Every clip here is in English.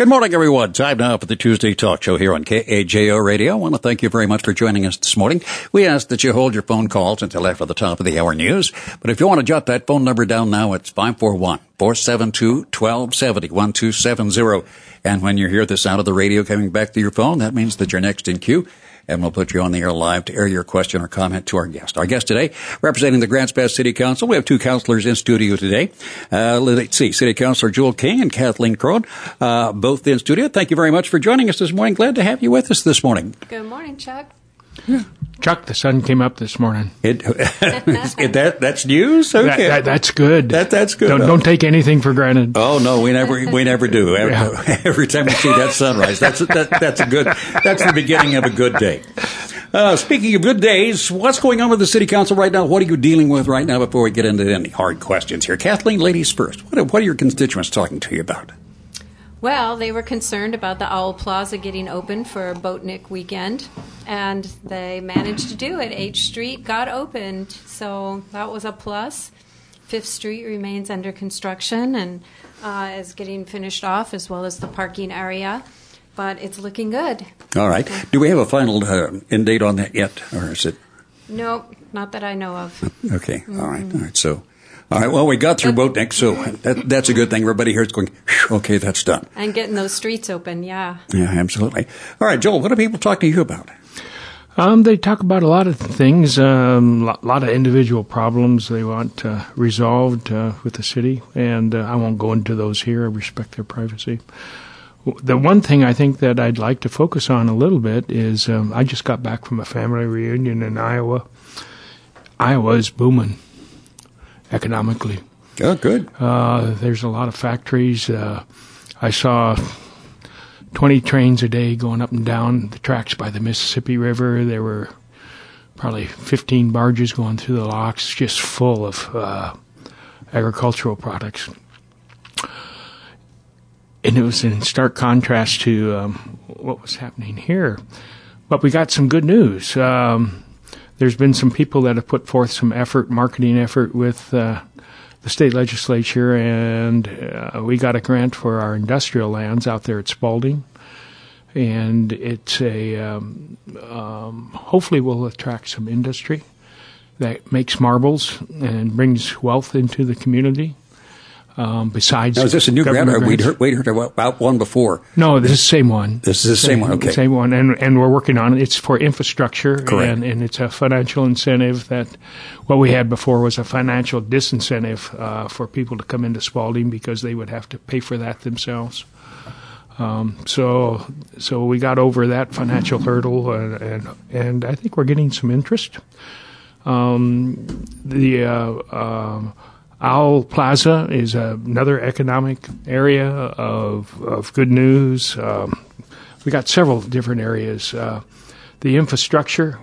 Good morning, everyone. Time now for the Tuesday Talk Show here on KAJO Radio. I want to thank you very much for joining us this morning. We ask that you hold your phone calls until after the top of the hour news. But if you want to jot that phone number down now, it's 541-472-1270, 1270. And when you hear the sound of the radio coming back to your phone, that means that you're next in queue. And we'll put you on the air live to air your question or comment to our guest. Our guest today, representing the Grants Pass City Council, we have two councilors in studio today. Let's see, City Councilor Joel King and Kathleen Crone, both in studio. Thank you very much for joining us this morning. Glad to have you with us this morning. Good morning, Chuck. Yeah. Chuck, the sun came up this morning. That's news? Okay. That's good. That's good. Don't take anything for granted. Oh no, we never do. Every time we see that sunrise, that's the beginning of a good day. Speaking of good days, what's going on with the City Council right now? What are you dealing with right now before we get into any hard questions here? Kathleen, ladies first. What are your constituents talking to you about? Well, they were concerned about the Owl Plaza getting open for Boatnik weekend, and they managed to do it. H Street got opened, so that was a plus. 5th Street remains under construction and is getting finished off, as well as the parking area, but it's looking good. All right. Do we have a final end date on that yet, or is it? Nope, not that I know of. Okay. Mm-hmm. All right. So. All right, well, we got through Boatnik, so that's a good thing. Everybody here is going, okay, that's done. And getting those streets open, yeah. Yeah, absolutely. All right, Joel, what do people talk to you about? They talk about a lot of things, a lot of individual problems they want resolved with the city, and I won't go into those here. I respect their privacy. The one thing I think that I'd like to focus on a little bit is I just got back from a family reunion in Iowa. Iowa's booming economically. Oh, good. There's a lot of factories. I saw 20 trains a day going up and down the tracks by the Mississippi River. There were probably 15 barges going through the locks, just full of agricultural products. And it was in stark contrast to what was happening here. But we got some good news. There's been some people that have put forth some marketing effort with the state legislature, and we got a grant for our industrial lands out there at Spalding. And it's hopefully will attract some industry that makes marbles and brings wealth into the community. Besides, now, is this a new grant, or we'd heard about one before? No, this is the same one. This is the same one, okay. Same one, and we're working on it. It's for infrastructure, correct. And it's a financial incentive that what we had before was a financial disincentive for people to come into Spalding because they would have to pay for that themselves. So we got over that financial hurdle, and I think we're getting some interest. Owl Plaza is another economic area of good news. We got several different areas. The infrastructure,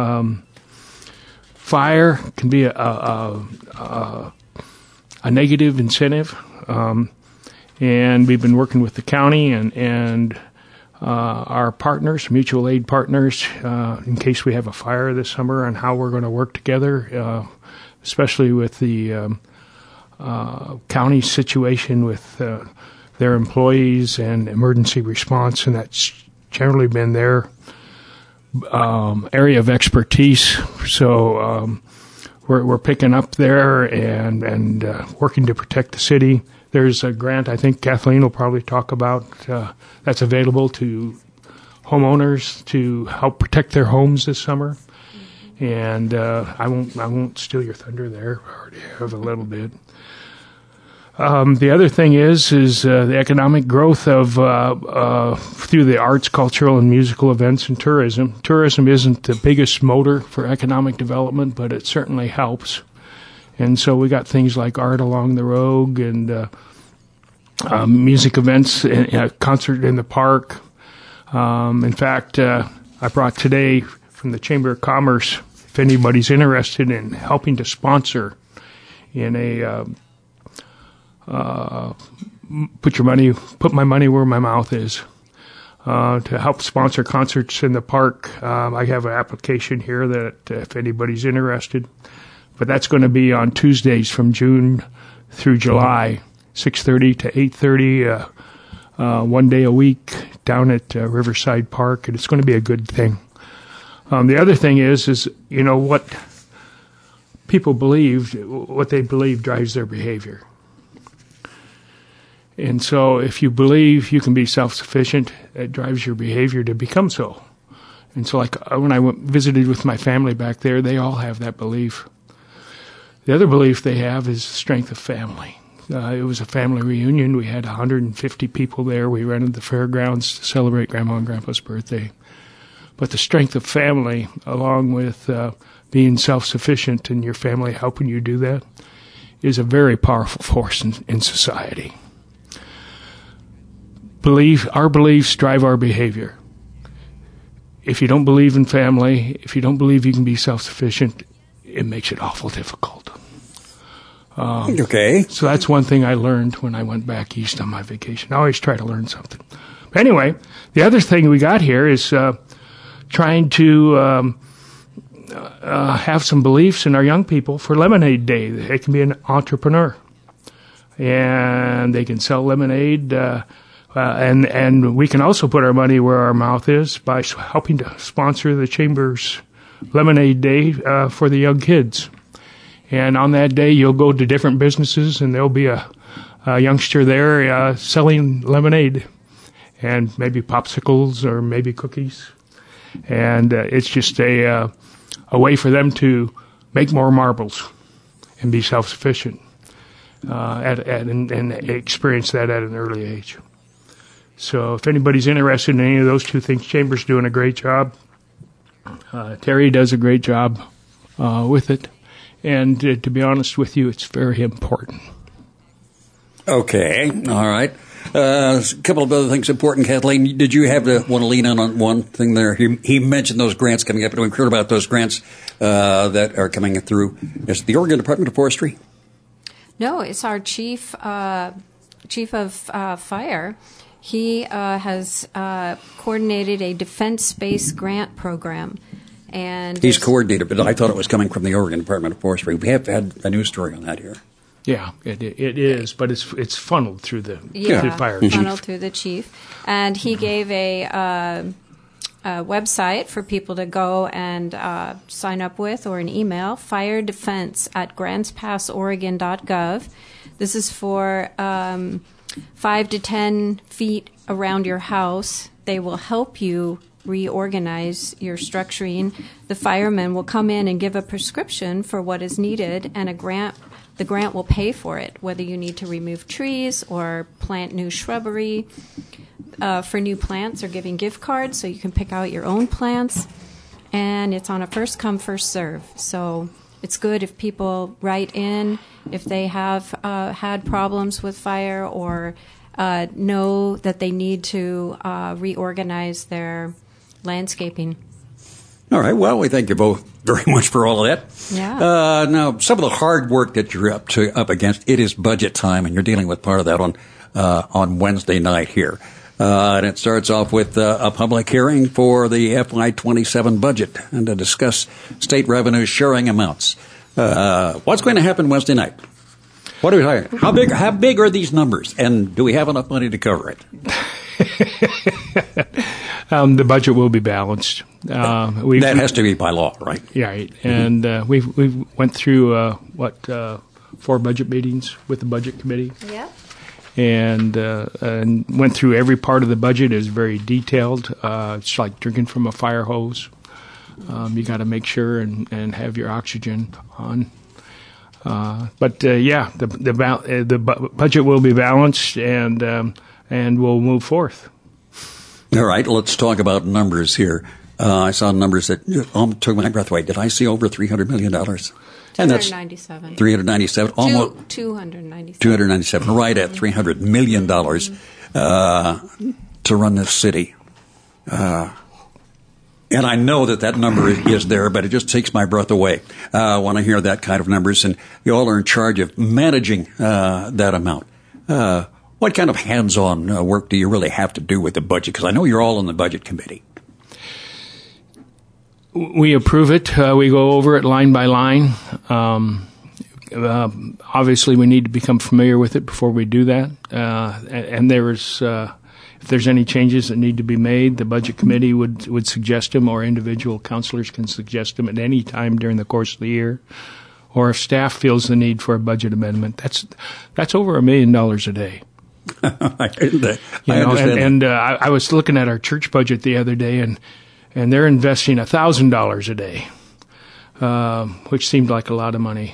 fire can be a negative incentive, and we've been working with the county and our partners, mutual aid partners, in case we have a fire this summer, on how we're going to work together, especially with the county situation with their employees and emergency response, and that's generally been their area of expertise. So we're picking up there and working to protect the city. There's a grant I think Kathleen will probably talk about that's available to homeowners to help protect their homes this summer. And I won't steal your thunder there. I already have a little bit. The other thing is the economic growth of through the arts, cultural, and musical events and tourism. Tourism isn't the biggest motor for economic development, but it certainly helps. And so we got things like Art Along the Rogue and music events, a concert in the park. In fact, I brought today from the Chamber of Commerce, if anybody's interested in helping to sponsor in a put my money where my mouth is, to help sponsor concerts in the park. I have an application here that if anybody's interested, but that's going to be on Tuesdays from June through July, 6:30 to 8:30. one day a week down at Riverside Park, and it's going to be a good thing. The other thing is what people believe, what they believe drives their behavior. And so if you believe you can be self-sufficient, it drives your behavior to become so. And so like when I visited with my family back there, they all have that belief. The other belief they have is the strength of family. It was a family reunion. We had 150 people there. We rented the fairgrounds to celebrate Grandma and Grandpa's birthday. But the strength of family, along with being self-sufficient and your family helping you do that, is a very powerful force in society. Our beliefs drive our behavior. If you don't believe in family, if you don't believe you can be self-sufficient, it makes it awful difficult. Okay. So that's one thing I learned when I went back east on my vacation. I always try to learn something. But anyway, the other thing we got here is trying to have some beliefs in our young people for Lemonade Day. They can be an entrepreneur, and they can sell lemonade. And we can also put our money where our mouth is by helping to sponsor the Chamber's Lemonade Day for the young kids. And on that day, you'll go to different businesses, and there'll be a youngster there selling lemonade and maybe popsicles or maybe cookies. And it's just a way for them to make more marbles and be self-sufficient and experience that at an early age. So if anybody's interested in any of those two things, Chamber's doing a great job. Terry does a great job with it. And to be honest with you, it's very important. Okay. All right. A couple of other things important. Kathleen, did you want to lean on one thing there? He mentioned those grants coming up. We've heard about those grants that are coming through. Is it the Oregon Department of Forestry? No, it's our chief of fire. He has coordinated a defense space grant program. And he's coordinated, but I thought it was coming from the Oregon Department of Forestry. We have had a news story on that here. Yeah, it is, but it's funneled through the fire chief. Funneled through the chief. And he gave a website for people to go and sign up with, or an email, firedefense@grandspassoregon.gov. This is for 5 to 10 feet around your house. They will help you reorganize your structuring. The firemen will come in and give a prescription for what is needed, and the grant will pay for it, whether you need to remove trees or plant new shrubbery. For new plants, they're giving gift cards so you can pick out your own plants, and it's on a first come, first serve. So it's good if people write in if they have had problems with fire or know that they need to reorganize their landscaping. All right. Well, we thank you both very much for all of that. Yeah. Now, some of the hard work that you're up against, it is budget time, and you're dealing with part of that on Wednesday night here. And it starts off with a public hearing for the FY27 budget and to discuss state revenue sharing amounts. What's going to happen Wednesday night? What are we talking? How big are these numbers, and do we have enough money to cover it? The budget will be balanced. That has to be by law, right? Yeah, right. And we've went through 4 budget meetings with the budget committee. Yep. And went through every part of the budget. It was very detailed. It's like drinking from a fire hose. You got to make sure and have your oxygen on. But the budget will be balanced, and we'll move forth. All right, let's talk about numbers here. I saw numbers that took my breath away. Did I see over $300 million? And that's 397, almost 297, right at $300 million to run this city. And I know that number is there, but it just takes my breath away when I hear that kind of numbers. And you all are in charge of managing that amount. What kind of hands-on work do you really have to do with the budget? Because I know you're all on the budget committee. We approve it. We go over it line by line. Obviously, we need to become familiar with it before we do that. And there is If there's any changes that need to be made, the budget committee would suggest them, or individual councilors can suggest them at any time during the course of the year. Or if staff feels the need for a budget amendment, that's over $1 million a day. I understand. I was looking at our church budget the other day, and they're investing $1,000 a day, which seemed like a lot of money.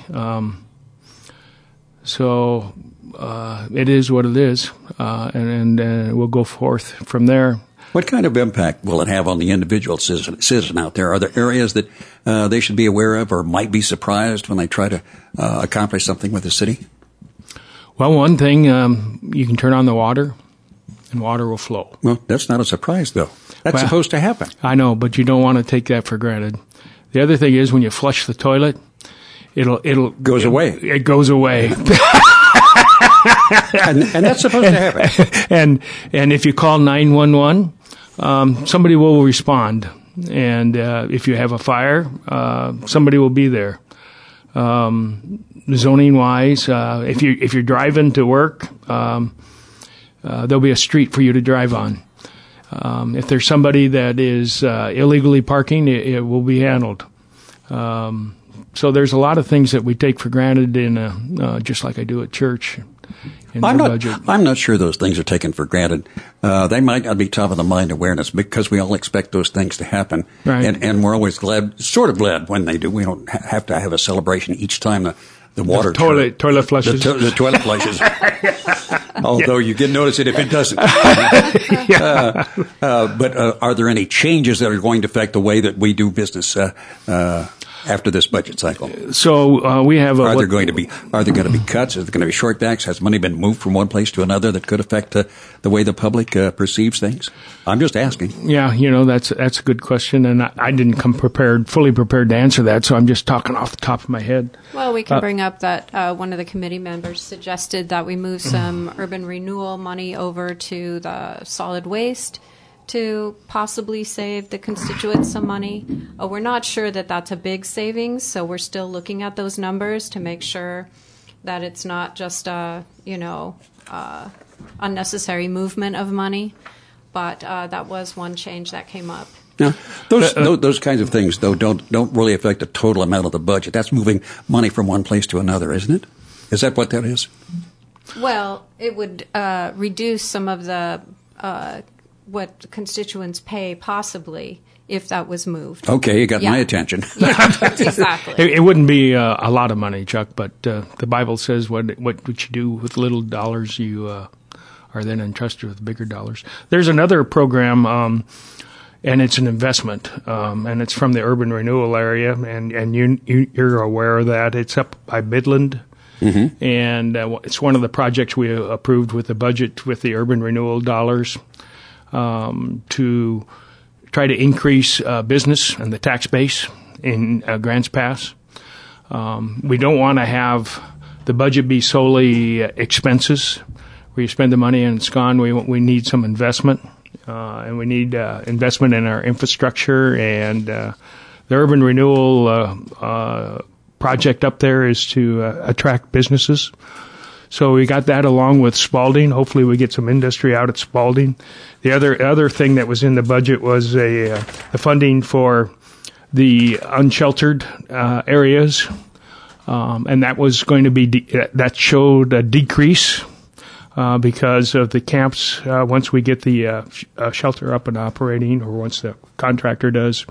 So it is what it is, and we'll go forth from there. What kind of impact will it have on the individual citizen out there? Are there areas that they should be aware of or might be surprised when they try to accomplish something with the city? Well, one thing, you can turn on the water, and water will flow. Well, that's not a surprise, though. That's supposed to happen. I know, but you don't want to take that for granted. The other thing is when you flush the toilet, it goes away. It goes away. and that's supposed to happen. And if you call 911, somebody will respond. And if you have a fire, somebody will be there. Zoning wise, if you're driving to work, there'll be a street for you to drive on. If there's somebody that is illegally parking, it will be handled. So there's a lot of things that we take for granted in just like I do at church. I'm not sure those things are taken for granted. They might not be top of the mind awareness because we all expect those things to happen. Right. And we're always sort of glad when they do. We don't have to have a celebration each time the water toilet flushes. The toilet flushes. Although you can notice it if it doesn't. But are there any changes that are going to affect the way that we do business after this budget cycle? So we have. Are there going to be cuts? Is there going to be shortbacks? Has money been moved from one place to another that could affect the way the public perceives things? I'm just asking. Yeah, that's a good question, and I didn't come fully prepared to answer that, so I'm just talking off the top of my head. Well, we can bring up that one of the committee members suggested that we move some urban renewal money over to the solid waste to possibly save the constituents some money. We're not sure that that's a big savings, so we're still looking at those numbers to make sure that it's not just unnecessary movement of money. But that was one change that came up. Now, those kinds of things, though, don't really affect the total amount of the budget. That's moving money from one place to another, isn't it? Is that what that is? Well, it would reduce some of the what constituents pay, possibly, if that was moved. Okay, you got my attention. Yeah, exactly. It wouldn't be a lot of money, Chuck, but the Bible says what you do with little dollars, you are then entrusted with bigger dollars. There's another program, and it's an investment, and it's from the urban renewal area, and you're aware of that. It's up by Midland. Mm-hmm. And it's one of the projects we approved with the budget with the urban renewal dollars to try to increase business and the tax base in Grants Pass. We don't want to have the budget be solely expenses where you spend the money and it's gone. We need some investment, and we need investment in our infrastructure. And the urban renewal project up there is to attract businesses. So we got that along with Spalding. Hopefully we get some industry out at Spalding. The other thing that was in the budget was the funding for the unsheltered areas, and that was going to be that showed a decrease because of the camps. Once we get the shelter up and operating, or once the contractor does,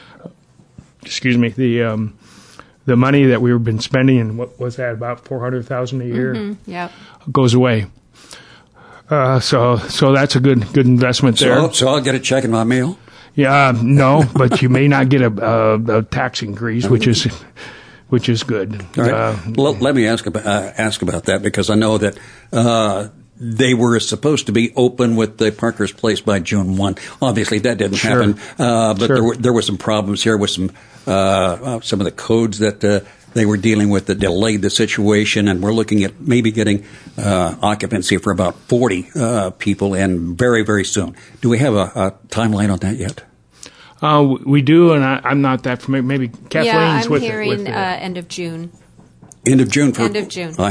the money that we've been spending, and what was that, about $400,000 a year? Mm-hmm. Yep. Goes away. So that's a good investment there. So I'll get a check in my mail? Yeah, no, but you may not get a tax increase, which is good. All right. Let me ask about that, because I know that they were supposed to be open with the Parker's Place by June 1. Obviously, that didn't happen. But there were some problems here with some of the codes that they were dealing with that delayed the situation, and we're looking at maybe getting occupancy for about 40 people in very, very soon. Do we have a timeline on that yet? We do, and I'm not that familiar. Maybe Kathleen's I'm with hearing it. end of June. End of June? End of June.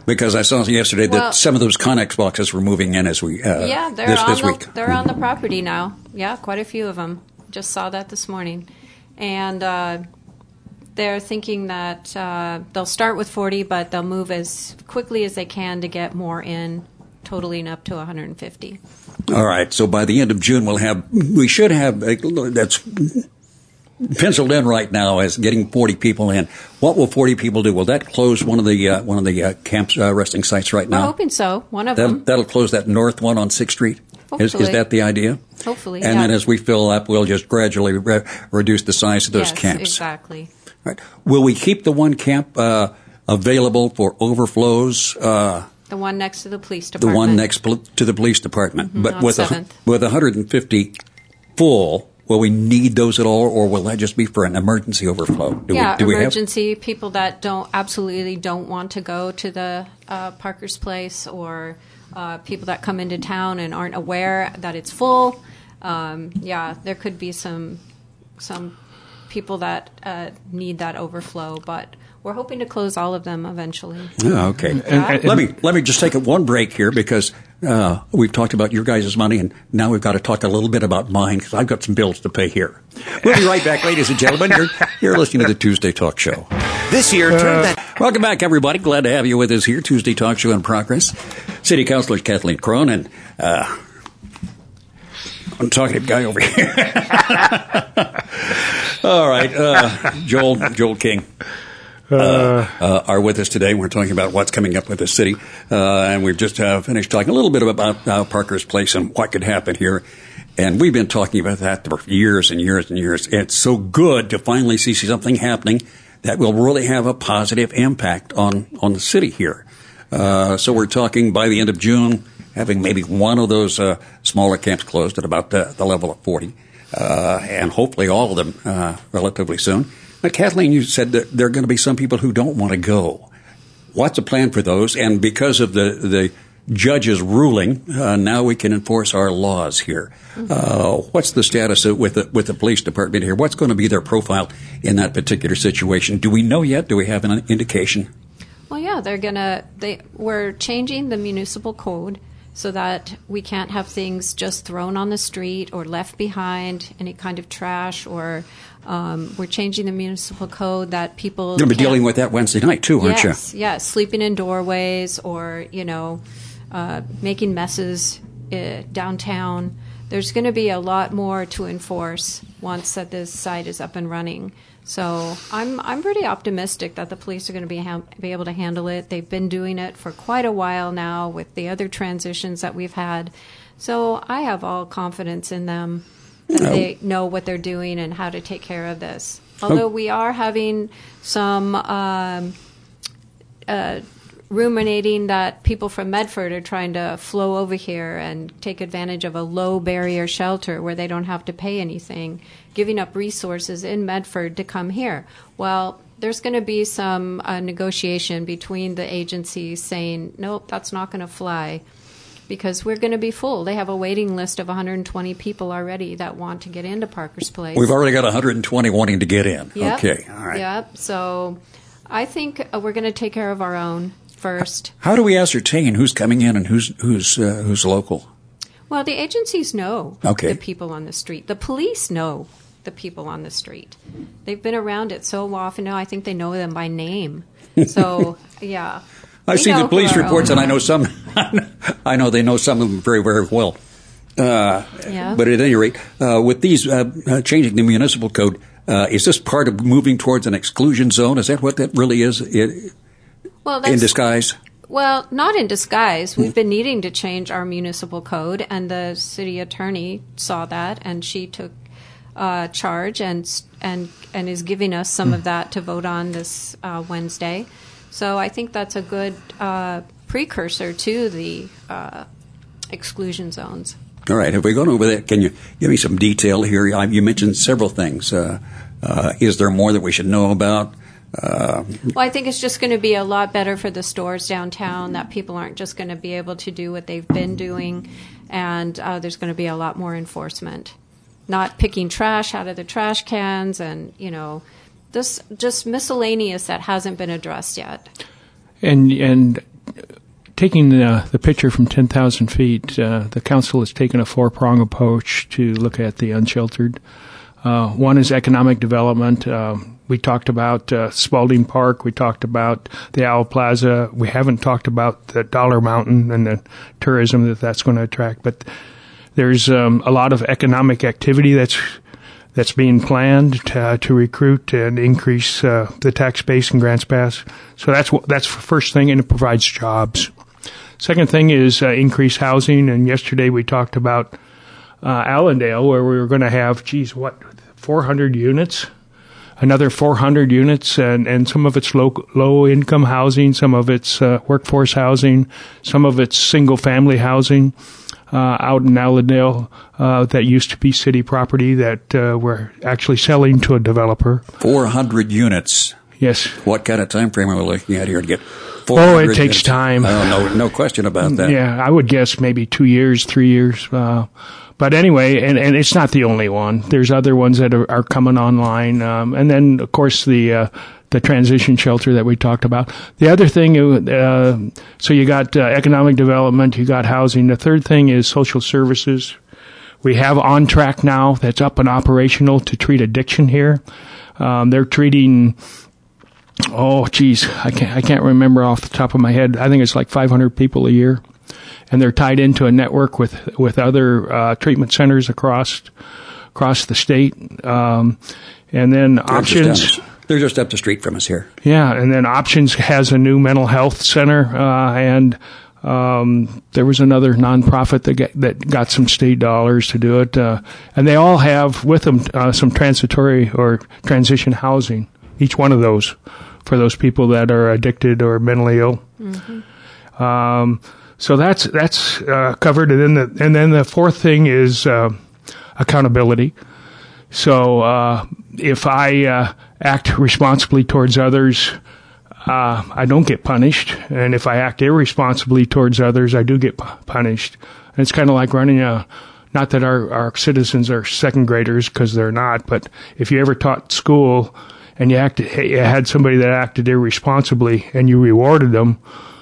Because I saw yesterday that some of those Connex boxes were moving in as we this week. They're on the property now. Yeah, quite a few of them. Just saw that this morning. And they're thinking that they'll start with 40, but they'll move as quickly as they can to get more in, totaling up to 150. All right. So by the end of June, we should have, that's penciled in right now as getting 40 people in. What will 40 people do? Will that close one of the camps resting sites right now? I'm hoping so. One of them. That'll close that north one on 6th Street. Is that the idea? Hopefully. And then as we fill up, we'll just gradually reduce the size of those camps. Exactly. Right. Will we keep the one camp available for overflows? The one next to the police department. The one next to the police department. Mm-hmm, but with 150 full, will we need those at all, or will that just be for an emergency overflow? Emergency, people that absolutely don't want to go to the Parker's Place, or people that come into town and aren't aware that it's full. There could be some people that need that overflow, but we're hoping to close all of them eventually. Oh, okay. And let me just take one break here, because we've talked about your guys' money, and now we've got to talk a little bit about mine, because I've got some bills to pay here. We'll be right back, ladies and gentlemen. You're listening to the Tuesday Talk Show. This year, Welcome back, everybody. Glad to have you with us here. Tuesday Talk Show in progress. City Councilor Kathleen Crone and talkative guy over here. All right, Joel King are with us today. We're talking about what's coming up with the city, and we've just finished talking a little bit about Parker's Place and what could happen here. And we've been talking about that for years and years and years. It's so good to finally see something happening that will really have a positive impact on the city here. So we're talking by the end of June, having maybe one of those smaller camps closed at about the level of 40, and hopefully all of them relatively soon. But Kathleen, you said that there are going to be some people who don't want to go. What's the plan for those? And because of the judge's ruling, now we can enforce our laws here. What's the status with the police department here? What's going to be their profile in that particular situation? Do we know yet? Do we have an indication? Well, yeah, we're changing the municipal code so that we can't have things just thrown on the street or left behind, any kind of trash, or we're changing the municipal code that people You're going to be dealing with that Wednesday night, too, aren't you? Yes, sleeping in doorways, or, making messes downtown. There's going to be a lot more to enforce once that this site is up and running. So I'm pretty optimistic that the police are going to be able to handle it. They've been doing it for quite a while now with the other transitions that we've had. So I have all confidence in them that they know what they're doing and how to take care of this. Although we are having some ruminating that people from Medford are trying to flow over here and take advantage of a low barrier shelter where they don't have to pay anything, giving up resources in Medford to come here. Well, there's going to be some negotiation between the agencies saying, nope, that's not going to fly, because we're going to be full. They have a waiting list of 120 people already that want to get into Parker's Place. We've already got 120 wanting to get in. Yep. Okay, all right. Yep. So I think we're going to take care of our own first. How do we ascertain who's coming in and who's local? Well, the agencies know the people on the street. The police know the people on the street. They've been around it so often now. I think they know them by name. So, yeah. I see the police reports, and I know some. I know they know some of them very, very well. But at any rate, with these changing the municipal code, is this part of moving towards an exclusion zone? Is that what that really is? In disguise? Well, not in disguise. We've been needing to change our municipal code, and the city attorney saw that, and she took charge and is giving us some of that to vote on this Wednesday. So I think that's a good precursor to the exclusion zones. All right. Have we gone over that? Can you give me some detail here? You mentioned several things. Is there more that we should know about? Well, I think it's just going to be a lot better for the stores downtown, that people aren't just going to be able to do what they've been doing, and there's going to be a lot more enforcement. Not picking trash out of the trash cans, and, this just miscellaneous that hasn't been addressed yet. And taking the picture from 10,000 feet, the council has taken a four-prong approach to look at the unsheltered. One is economic development. We talked about Spalding Park. We talked about the Owl Plaza. We haven't talked about the Dollar Mountain and the tourism that's going to attract. But there's a lot of economic activity that's being planned to recruit and increase the tax base in Grants Pass. So that's the first thing, and it provides jobs. Second thing is increased housing. And yesterday we talked about Allendale, where we were going to have, 400 units, another 400 units, and some of it's low income housing, some of it's workforce housing, some of it's single family housing out in Allendale that used to be city property that we're actually selling to a developer. 400 units. Yes. What kind of time frame are we looking at here to get 400 Oh, it takes units? time. No question about that. Yeah, I would guess maybe 2 years, 3 years. But anyway, and it's not the only one. There's other ones that are coming online. And then, of course, the transition shelter that we talked about. The other thing, so you got economic development, you got housing. The third thing is social services. We have On Track now that's up and operational to treat addiction here. They're treating, I can't remember off the top of my head. I think it's like 500 people a year. And they're tied into a network with other treatment centers across the state. And then Options. They're just up the street from us here. Yeah, and then Options has a new mental health center, and there was another nonprofit that got some state dollars to do it. And they all have with them some transitory or transition housing, each one of those, for those people that are addicted or mentally ill. Mm-hmm. So that's covered, and then the fourth thing is accountability. So if I act responsibly towards others, I don't get punished, and if I act irresponsibly towards others, I do get punished. And it's kind of like running not that our citizens are second graders, because they're not, but if you ever taught school and you had somebody that acted irresponsibly and you rewarded them,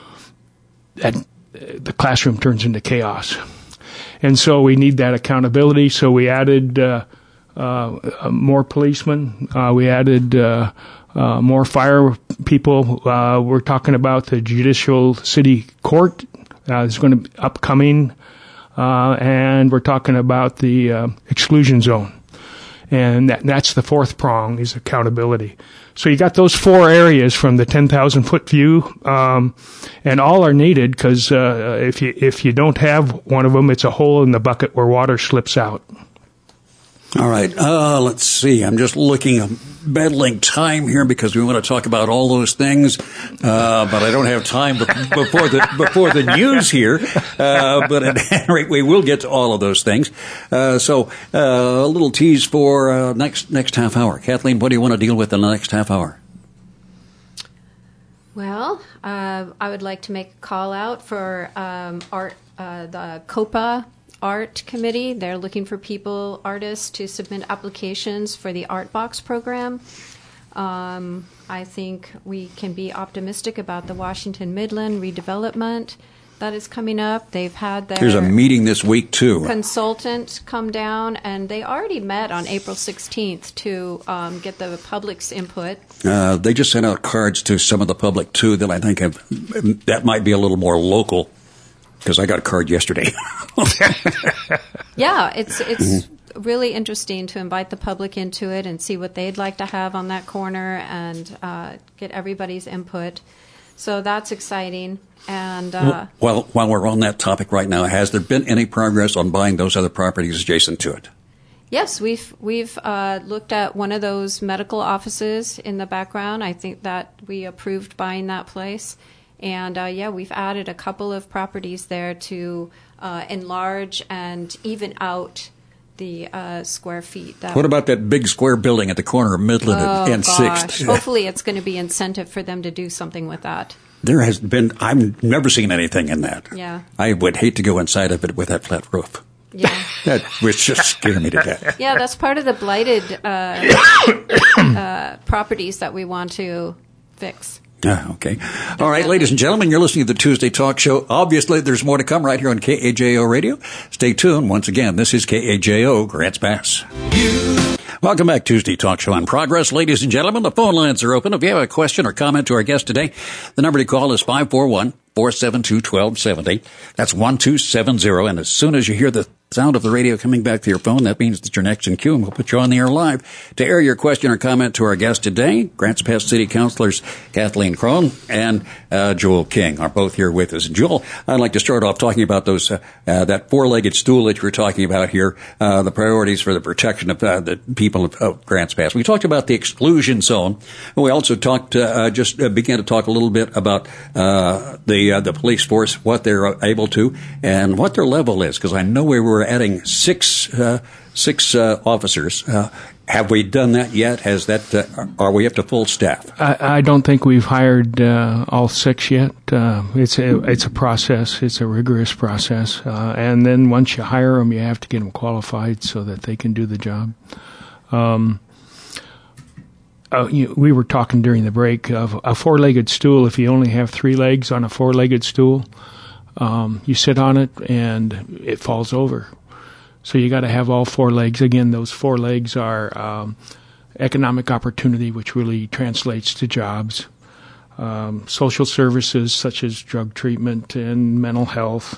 the classroom turns into chaos. And so we need that accountability. So we added more policemen. We added more fire people. We're talking about the Judicial City Court. It's going to be upcoming. And we're talking about the exclusion zone. And that's the fourth prong, is accountability. So you got those four areas from the 10,000-foot view, and all are needed, because if you don't have one of them, it's a hole in the bucket where water slips out. All right. Let's see. I'm just battling time here because we want to talk about all those things, but I don't have time before the news here. But at any rate, we will get to all of those things. So a little tease for next half hour. Kathleen, what do you want to deal with in the next half hour? Well, I would like to make a call out for the COPA Art Committee. They're looking for artists to submit applications for the Art Box program. I think we can be optimistic about the Washington Midland redevelopment that is coming up. They've had There's a meeting this week, too. Consultant come down, and they already met on April 16th to get the public's input. They just sent out cards to some of the public, too, that I think that might be a little more local, because I got a card yesterday. Yeah, it's really interesting to invite the public into it and see what they'd like to have on that corner, and get everybody's input. So that's exciting. And while we're on that topic right now, has there been any progress on buying those other properties adjacent to it? Yes, we've looked at one of those medical offices in the background. I think that we approved buying that place. And, we've added a couple of properties there to enlarge and even out the square feet. What about that big square building at the corner of Midland and 6th? Hopefully it's going to be incentive for them to do something with that. I've never seen anything in that. Yeah. I would hate to go inside of it with that flat roof. Yeah. That would just scare me to death. Yeah, that's part of the blighted properties that we want to fix. Okay. All right, ladies and gentlemen, you're listening to the Tuesday Talk Show. Obviously, there's more to come right here on KAJO Radio. Stay tuned. Once again, this is KAJO, Grants Pass. Welcome back, Tuesday Talk Show in progress. Ladies and gentlemen, the phone lines are open. If you have a question or comment to our guest today, the number to call is 541-472-1270. That's 1270. And as soon as you hear the sound of the radio coming back to your phone, that means that you're next in queue, and we'll put you on the air live to air your question or comment to our guest today. Grants Pass City Councilors Kathleen Crone and Joel King are both here with us. And Joel, I'd like to start off talking about those that four-legged stool that you were talking about here, the priorities for the protection of the people of Grants Pass. We talked about the exclusion zone. We also talked began to talk a little bit about the police force, what they're able to, and what their level is, because I know we were adding six officers. Have we done that yet? Has that? Are we up to full staff? I don't think we've hired all six yet. It's a process. It's a rigorous process. And then once you hire them, you have to get them qualified so that they can do the job. We were talking during the break of a four-legged stool. If you only have three legs on a four-legged stool, you sit on it and it falls over. So you got to have all four legs. Again, those four legs are economic opportunity, which really translates to jobs, social services such as drug treatment and mental health,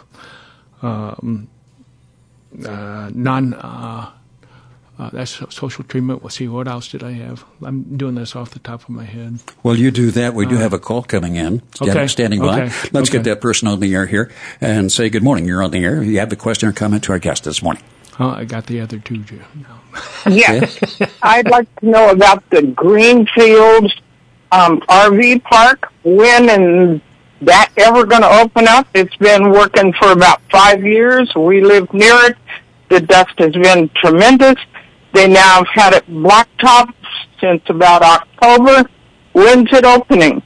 that's social treatment. Let's see, what else did I have? I'm doing this off the top of my head. Well, you do that. We do have a call coming in, standing by. Okay. Let's get that person on the air here and say good morning. You're on the air. You have a question or comment to our guest this morning. Oh, I got the other two, Jim. No. Yes. I'd like to know about the Greenfield RV park. When is that ever going to open up? It's been working for about 5 years. We live near it. The dust has been tremendous. They now have had it blacktop since about October. When's it opening?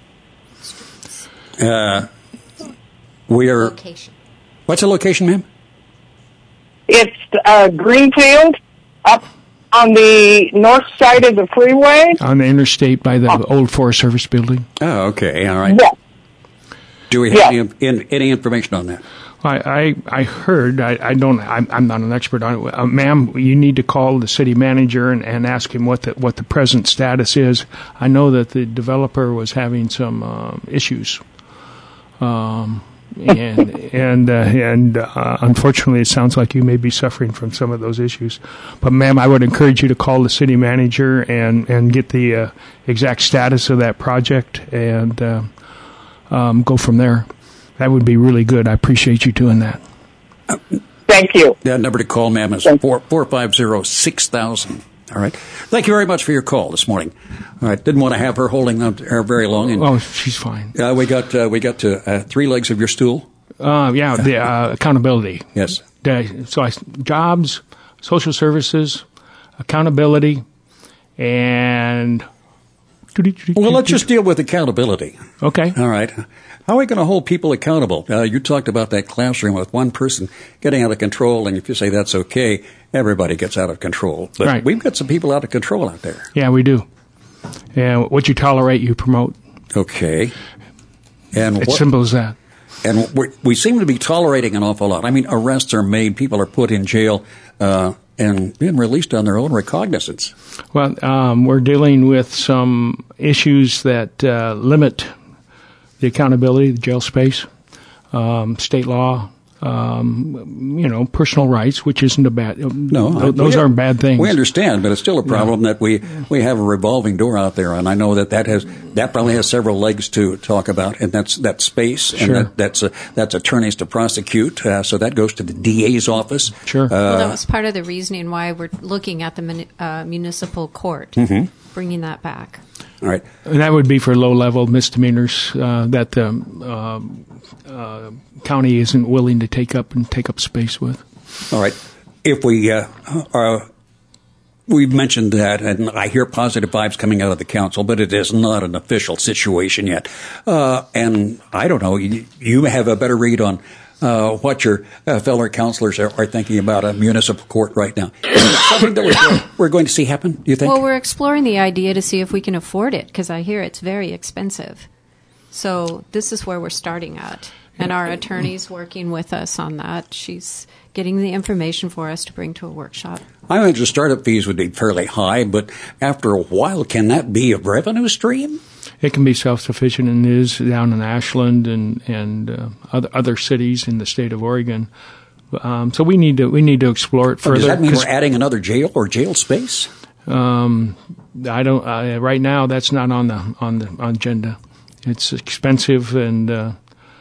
Location. What's the location, ma'am? It's Greenfield, up on the north side of the freeway. On the interstate by the old Forest Service building. Oh, okay. All right. Yeah. Do we have any information on that? I heard, I'm not an expert on it. Ma'am, you need to call the city manager and ask him what the present status is. I know that the developer was having some issues. And unfortunately, it sounds like you may be suffering from some of those issues. But, ma'am, I would encourage you to call the city manager and get the exact status of that project and go from there. That would be really good. I appreciate you doing that. Thank you. That number to call, ma'am, is 450-6000. All right. Thank you very much for your call this morning. All right. Didn't want to have her holding on to her very long. And, she's fine. We got to three legs of your stool. The accountability. Yes. Jobs, social services, accountability, and. Well, let's just deal with accountability. Okay. All right. How are we going to hold people accountable? You talked about that classroom with one person getting out of control, and if you say that's okay, everybody gets out of control. But right. We've got some people out of control out there. Yeah, we do. And what you tolerate, you promote. Okay. And it's simple as that. And we seem to be tolerating an awful lot. I mean, arrests are made, people are put in jail, and being released on their own recognizance. Well, we're dealing with some issues that limit the accountability, the jail space, state law, personal rights, which isn't a bad. No, those aren't bad things. We understand, but it's still a problem that we have a revolving door out there, and I know that probably has several legs to talk about, and that's space, sure. And that's attorneys to prosecute, so that goes to the DA's office. Sure. Well, that was part of the reasoning why we're looking at the municipal court, bringing that back. All right. And that would be for low-level misdemeanors that the county isn't willing to take up space with. All right. If we've mentioned that, and I hear positive vibes coming out of the council, but it is not an official situation yet. And I don't know, you have a better read on what your fellow councilors are thinking about a municipal court right now. Is it something that we're going to see happen, do you think? Well, we're exploring the idea to see if we can afford it, because I hear it's very expensive. So this is where we're starting at. And our attorney's working with us on that. She's getting the information for us to bring to a workshop. I imagine startup fees would be fairly high, but after a while, can that be a revenue stream? It can be self-sufficient, and is down in Ashland and other cities in the state of Oregon. So we need to explore it further. Does that mean we're adding another jail or jail space? I don't. Right now, that's not on the agenda. It's expensive, and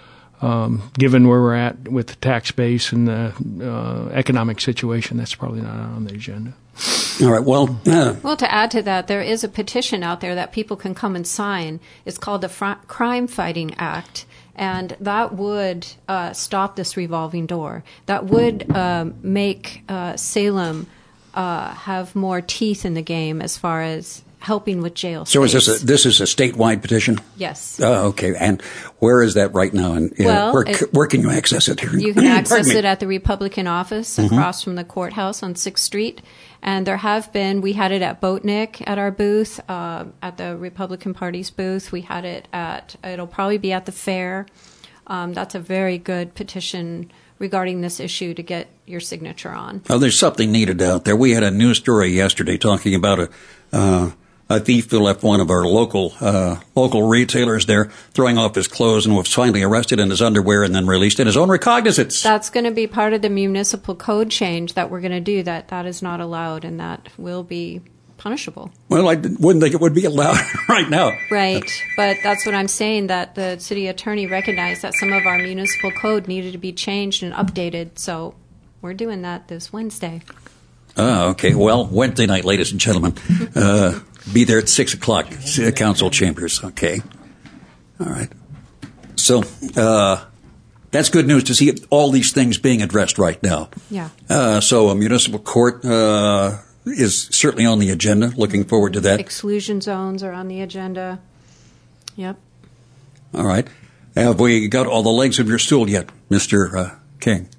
given where we're at with the tax base and the economic situation, that's probably not on the agenda. All right. Well, to add to that, there is a petition out there that people can come and sign. It's called the Crime Fighting Act, and that would stop this revolving door. That would make Salem have more teeth in the game as far as helping with jail space. So this is a statewide petition? Yes. Oh, okay. And where is that right now? And where can you access it? You can access it at the Republican office across from the courthouse on 6th Street. And we had it at Boatnick at our booth, at the Republican Party's booth. We had it it'll probably be at the fair. That's a very good petition regarding this issue to get your signature on. Oh, there's something needed out there. We had a news story yesterday talking about a thief who left one of our local retailers there, throwing off his clothes, and was finally arrested in his underwear and then released in his own recognizance. That's going to be part of the municipal code change that we're going to do. That is not allowed, and that will be punishable. Well, I wouldn't think it would be allowed right now. Right, but that's what I'm saying, that the city attorney recognized that some of our municipal code needed to be changed and updated, so we're doing that this Wednesday. Oh, okay. Well, Wednesday night, ladies and gentlemen. Be there at 6 o'clock, council chambers. Okay. All right. So that's good news to see all these things being addressed right now. Yeah. So a municipal court is certainly on the agenda. Looking forward to that. Exclusion zones are on the agenda. Yep. All right. Have we got all the legs of your stool yet, Mr. King?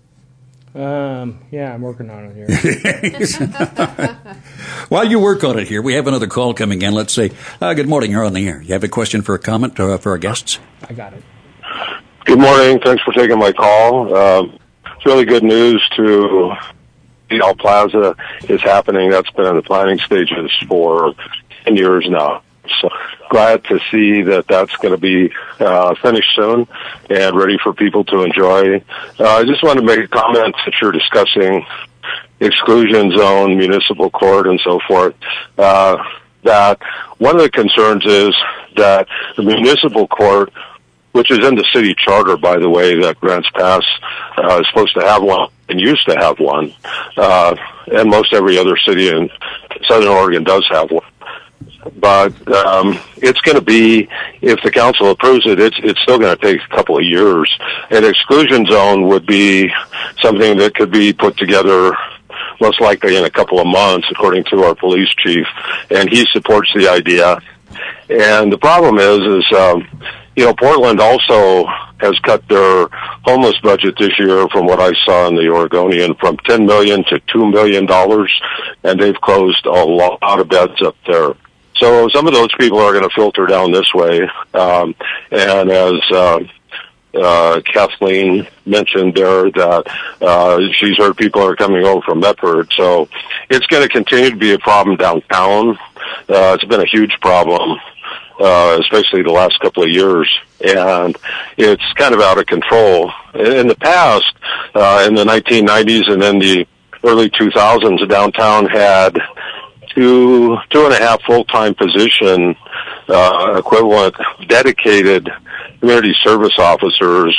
Yeah, I'm working on it here. While you work on it here, we have another call coming in. Let's say, good morning, you're on the air. You have a question for a comment for our guests? I got it. Good morning. Thanks for taking my call. It's really good news to see Al Plaza is happening. That's been in the planning stages for 10 years now. So glad to see that that's going to be finished soon and ready for people to enjoy. I just want to make a comment that you're discussing exclusion zone, municipal court, and so forth. That one of the concerns is that the municipal court, which is in the city charter, by the way, that Grants Pass is supposed to have one and used to have one, and most every other city in Southern Oregon does have one. But it's going to be, if the council approves it, it's still going to take a couple of years. An exclusion zone would be something that could be put together most likely in a couple of months, according to our police chief, and he supports the idea. And the problem is Portland also has cut their homeless budget this year, from what I saw in the Oregonian, from $10 million to $2 million, and they've closed a lot of beds up there. So some of those people are going to filter down this way, and as Kathleen mentioned there, that she's heard people are coming over from Medford. So it's going to continue to be a problem downtown. It's been a huge problem, especially the last couple of years, and it's kind of out of control. In the past, in the 1990s and in the early 2000s, downtown had two and a half full-time position equivalent dedicated community service officers,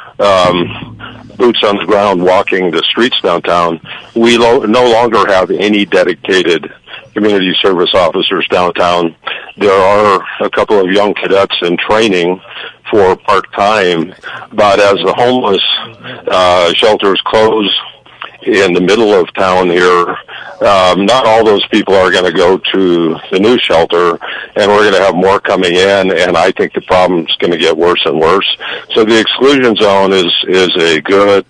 boots on the ground walking the streets downtown. We no longer have any dedicated community service officers downtown. There are a couple of young cadets in training for part-time, but as the homeless shelters close in the middle of town here, not all those people are going to go to the new shelter, and we're going to have more coming in, and I think the problem's going to get worse and worse. So the exclusion zone is a good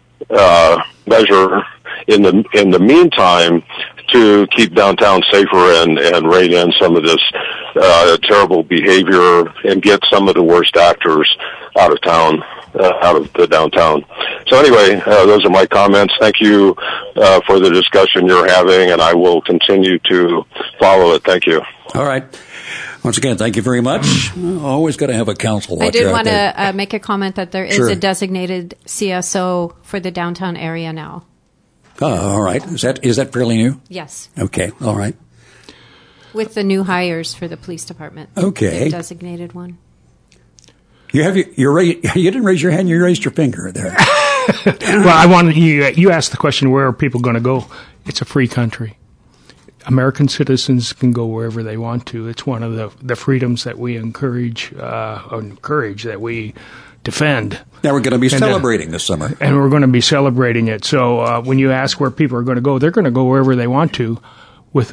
measure in the meantime to keep downtown safer and rein in some of this terrible behavior and get some of the worst actors out of town, out of the downtown. So anyway, those are my comments. Thank you for the discussion you're having, and I will continue to follow it. Thank you. All right. Once again, thank you very much. Always got to have a council watcher. I did want to make a comment that there is Sure. a designated CSO for the downtown area now. Oh, all right. Is that fairly new? Yes. Okay. All right. With the new hires for the police department. Okay. They've designated one. You didn't raise your hand. You raised your finger there. Well, I wanted you asked the question, where are people going to go? It's a free country. American citizens can go wherever they want to. It's one of the freedoms that we encourage, that we defend. Now we're going to be celebrating this summer. And we're going to be celebrating it. So when you ask where people are going to go, they're going to go wherever they want to, with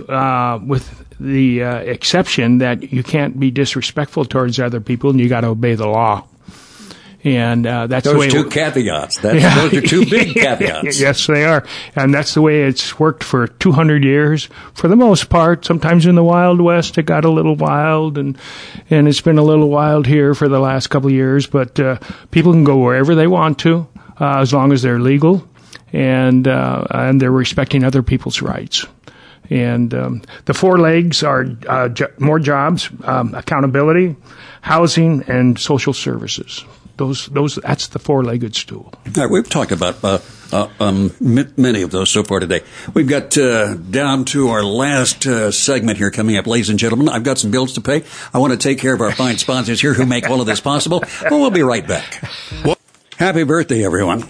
the exception that you can't be disrespectful towards other people and you got to obey the law. And that's the way those two caveats. Those are two big caveats. Yes, they are. And that's the way it's worked for 200 years, for the most part. Sometimes in the Wild West, it got a little wild, and it's been a little wild here for the last couple of years. But people can go wherever they want to, as long as they're legal, and they're respecting other people's rights. And the four legs are more jobs, accountability, housing, and social services. That's the four-legged stool. All right, we've talked about many of those so far today. We've got down to our last segment here coming up, ladies and gentlemen. I've got some bills to pay. I want to take care of our fine sponsors here who make all of this possible. Well, we'll be right back. Happy birthday, everyone.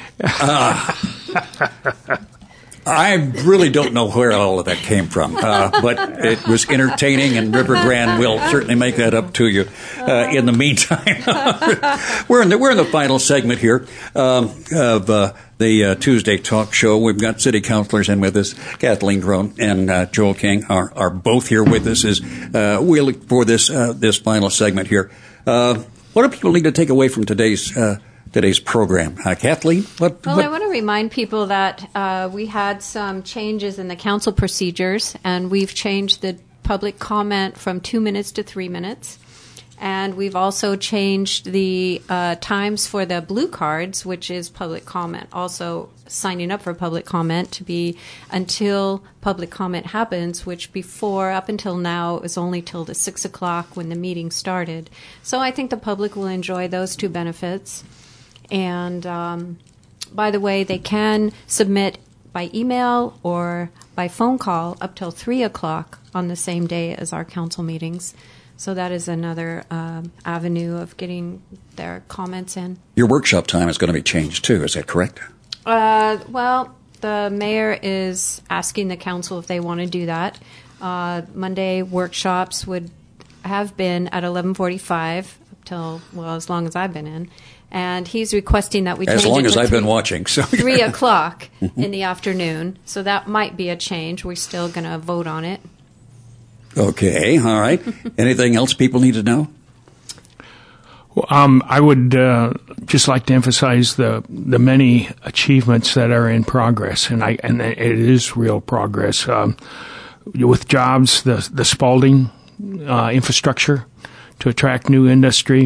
I really don't know where all of that came from, but it was entertaining, and River Grand will certainly make that up to you. In the meantime, we're in the final segment here of the Tuesday talk show. We've got city councilors in with us. Kathleen Groen and Joel King are both here with us as we look for this final segment here. What do people need to take away from today's program? Kathleen? I want to remind people that we had some changes in the council procedures, and we've changed the public comment from 2 minutes to 3 minutes. And we've also changed the times for the blue cards, which is public comment. Also, signing up for public comment to be until public comment happens, which up until now, is only till the 6 o'clock when the meeting started. So I think the public will enjoy those two benefits. And by the way, they can submit by email or by phone call up till 3 o'clock on the same day as our council meetings. So that is another avenue of getting their comments in. Your workshop time is going to be changed too, is that correct? Well, the mayor is asking the council if they want to do that. Monday workshops would have been at 11:45 till, as long as I've been in. And he's requesting that we change it to as long as I've been watching. So 3 o'clock in the afternoon. So that might be a change. We're still going to vote on it. Okay, all right. Anything else people need to know? Well, I would just like to emphasize the many achievements that are in progress, and it is real progress. With jobs, the Spalding infrastructure to attract new industry,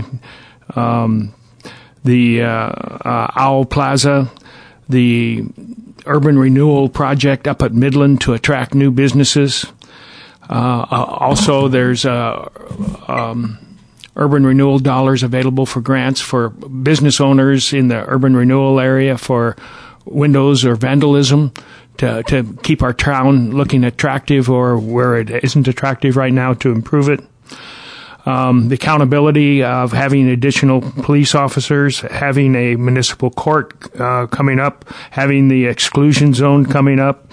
the Owl Plaza, the urban renewal project up at Midland to attract new businesses. Also, there's urban renewal dollars available for grants for business owners in the urban renewal area for windows or vandalism to keep our town looking attractive, or where it isn't attractive right now, to improve it. The accountability of having additional police officers, having a municipal court coming up, having the exclusion zone coming up,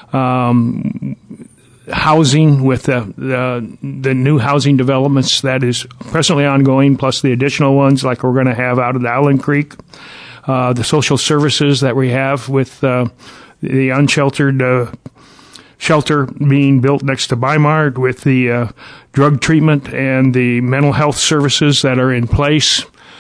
housing with the new housing developments that is presently ongoing, plus the additional ones like we're going to have out at Allen Creek, the social services that we have with the unsheltered shelter being built next to Bi-Mart with the drug treatment and the mental health services that are in place.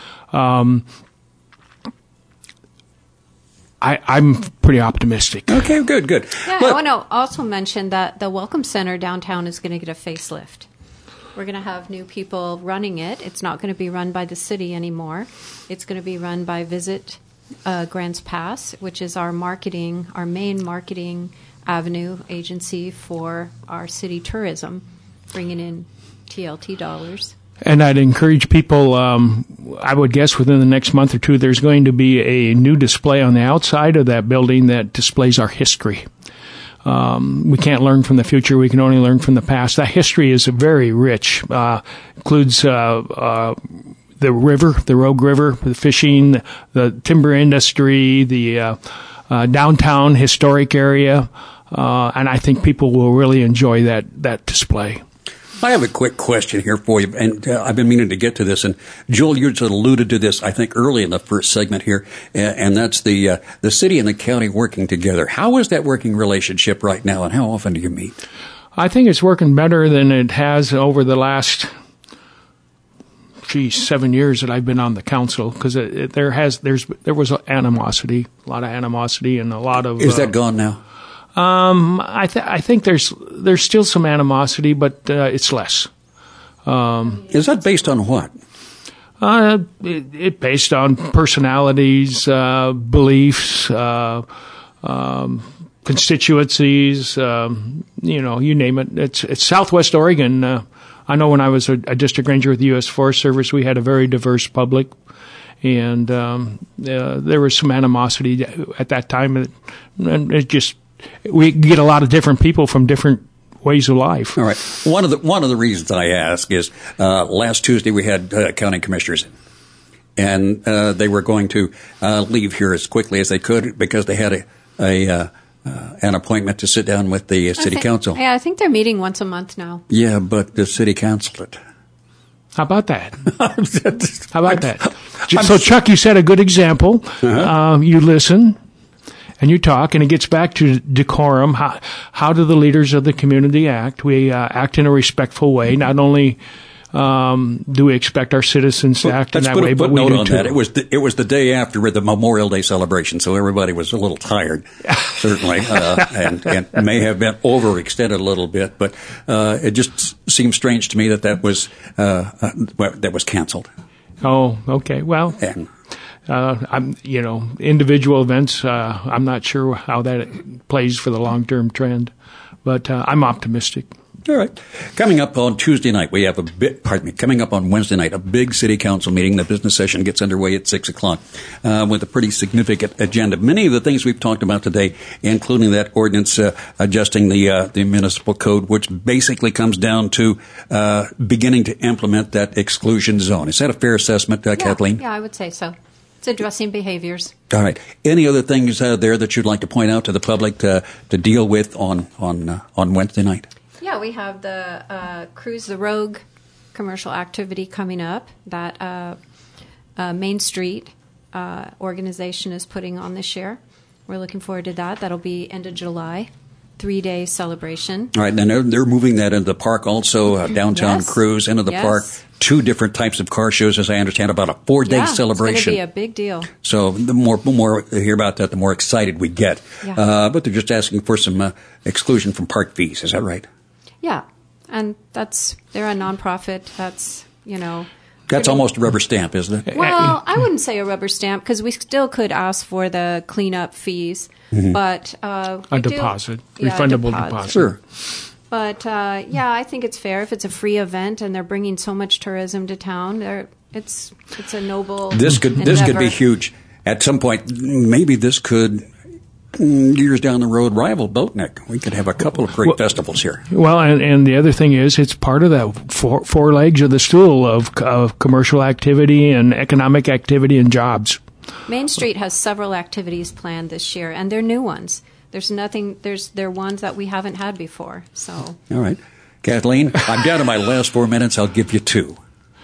I'm pretty optimistic. Okay, good. Yeah, I want to also mention that the Welcome Center downtown is going to get a facelift. We're going to have new people running it. It's not going to be run by the city anymore. It's going to be run by Visit Grants Pass, which is our main marketing avenue agency for our city tourism, bringing in TLT dollars. And I'd encourage people, I would guess within the next month or two, there's going to be a new display on the outside of that building that displays our history. We can't learn from the future. We can only learn from the past. That history is very rich. Includes the river, the Rogue River, the fishing, the timber industry, the downtown historic area. And I think people will really enjoy that display. I have a quick question here for you, and I've been meaning to get to this. And Joel, you just alluded to this, I think, early in the first segment here, and that's the city and the county working together. How is that working relationship right now, and how often do you meet? I think it's working better than it has over the last 7 years that I've been on the council, because there was animosity, a lot of animosity, and a lot of. Is that gone now? I think there's still some animosity, but it's less. Is that based on what? It based on personalities, beliefs, constituencies. You name it. It's Southwest Oregon. I know when I was a district ranger with the U.S. Forest Service, we had a very diverse public. And there was some animosity at that time, and we get a lot of different people from different ways of life. All right. One of the reasons I ask is last Tuesday we had county commissioners, and they were going to leave here as quickly as they could because they had an appointment to sit down with the city council. Yeah, I think they're meeting once a month now. Yeah, but the city canceled it. How about that? How about that? So, Chuck, you set a good example. Uh-huh. You listen and you talk, and it gets back to decorum. How do the leaders of the community act? We act in a respectful way. Not only do we expect our citizens to act in that way, but we do too. That. It was the day after the Memorial Day celebration, so everybody was a little tired, certainly, and may have been overextended a little bit. But it just seems strange to me that was canceled. Oh, okay. Well, individual events. I'm not sure how that plays for the long-term trend, but I'm optimistic. All right. Coming up on Tuesday night, we have coming up on Wednesday night, a big city council meeting. The business session gets underway at 6:00 with a pretty significant agenda. Many of the things we've talked about today, including that ordinance adjusting the municipal code, which basically comes down to beginning to implement that exclusion zone. Is that a fair assessment, Kathleen? Yeah, I would say so. It's addressing behaviors. All right. Any other things there that you'd like to point out to the public to deal with on Wednesday night? Yeah, we have the Cruise the Rogue commercial activity coming up that Main Street organization is putting on this year. We're looking forward to that. That'll be end of July, 3-day celebration. All right, and they're moving that into the park also, downtown cruise into the park. 2 different types of car shows, as I understand, about a 4-day celebration. It's going to be a big deal. So the more we hear about that, the more excited we get. Yeah. But they're just asking for some exclusion from park fees. Is that right? Yeah, and they're a nonprofit. That's almost a rubber stamp, isn't it? Well, I wouldn't say a rubber stamp because we still could ask for the cleanup fees, but a deposit, refundable deposit. Sure. But I think it's fair if it's a free event and they're bringing so much tourism to town. It's a noble. This could be huge at some point. Maybe this could. Years down the road, rival Boatneck. We could have a couple of great festivals here. Well, and the other thing is, it's part of that four legs of the stool of commercial activity and economic activity and jobs. Main Street has several activities planned this year, and they're new ones. They're ones that we haven't had before. So. All right. Kathleen, I'm down to my last 4 minutes. I'll give you 2.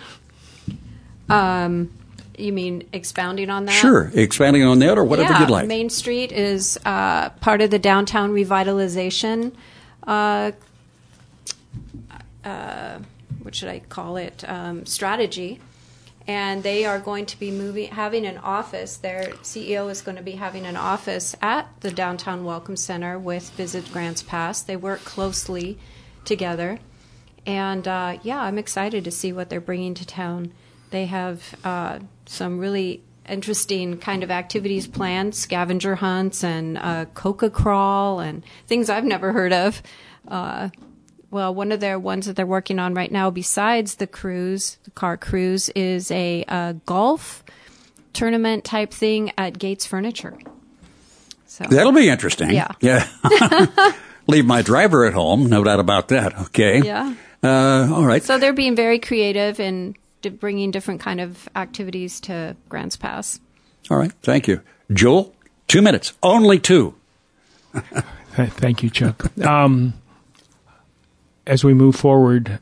You mean expounding on that? Sure, expanding on that or whatever you'd like. Main Street is part of the downtown revitalization what should I call it, strategy. And they are going to be having an office. Their CEO is going to be having an office at the Downtown Welcome Center with Visit Grants Pass. They work closely together. And, I'm excited to see what they're bringing to town. They have some really interesting kind of activities planned, scavenger hunts and coca crawl and things I've never heard of. One of their ones that they're working on right now, besides the car cruise, is a golf tournament type thing at Gates Furniture. So that'll be interesting. Yeah. Leave my driver at home, no doubt about that. Okay. Yeah. All right. So they're being very creative and bringing different kind of activities to Grants Pass. All right. Thank you. Joel, 2 minutes. Only 2. Thank you, Chuck. As we move forward,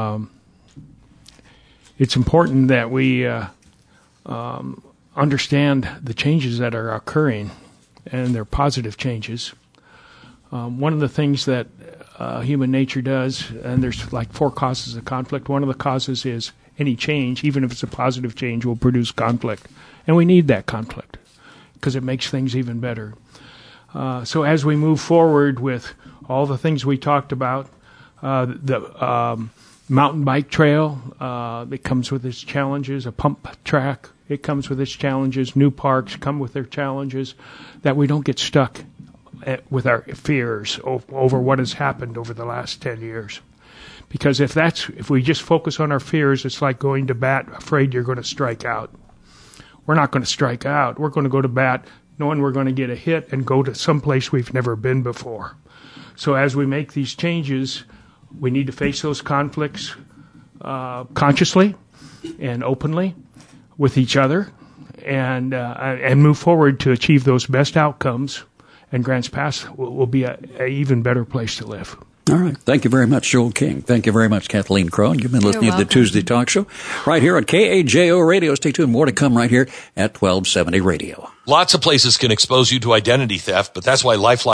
it's important that we understand the changes that are occurring, and they're positive changes. One of the things that human nature does, and there's like 4 causes of conflict. One of the causes is any change, even if it's a positive change, will produce conflict. And we need that conflict because it makes things even better. So as we move forward with all the things we talked about, the mountain bike trail, it comes with its challenges. A pump track, it comes with its challenges. New parks come with their challenges. That we don't get stuck with our fears over what has happened over the last 10 years. Because if we just focus on our fears, it's like going to bat afraid you're going to strike out. We're not going to strike out. We're going to go to bat knowing we're going to get a hit and go to some place we've never been before. So as we make these changes, we need to face those conflicts consciously and openly with each other and move forward to achieve those best outcomes. And Grants Pass will be an even better place to live. All right. Thank you very much, Joel King. Thank you very much, Kathleen Crone. You've been listening to the Tuesday Talk Show right here on KAJO Radio. Stay tuned. More to come right here at 1270 Radio. Lots of places can expose you to identity theft, but that's why LifeLock